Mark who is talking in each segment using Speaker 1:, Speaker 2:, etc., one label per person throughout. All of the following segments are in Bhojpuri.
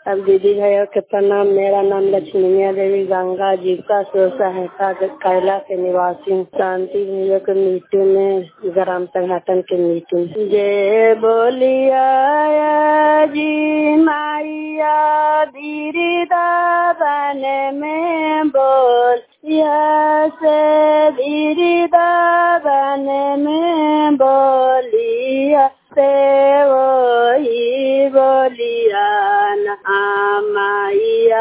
Speaker 1: अब दीदी भाइयों के प्रणाम। मेरा नाम लक्ष्मीनिया देवी गंगा जीविका स्व सहायता कैला के निवासी हूँ। शांति भैया के मीटिंग में ग्राम संगठन के मीटिंग जे बोलिया जी माइया धीरे दाबन में बोल से धीरे दाबन में बोलिया से वही बोलिया माइया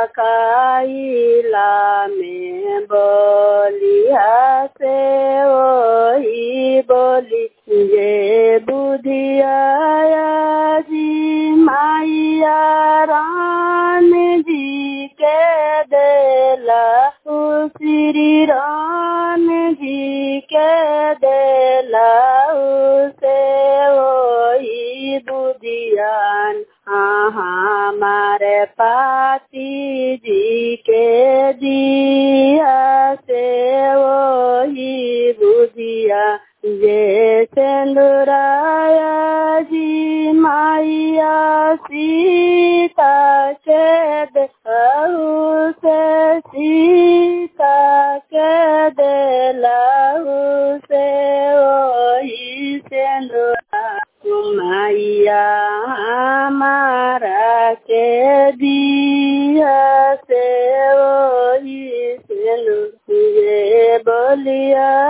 Speaker 1: काइला में बोलिया से वही बोली ये बुधिया जी माइया राम जी के देला श्री राम जी के देला उसे वही बुधियान हमारे पाती जी के दिया से वही बुधिया ये सिंदूराया जी माइया सीता के दे से सीता के दिलाऊ से वही सिंदूरा माइया हमारा के दिया से वही सिंदूर ये बोलिया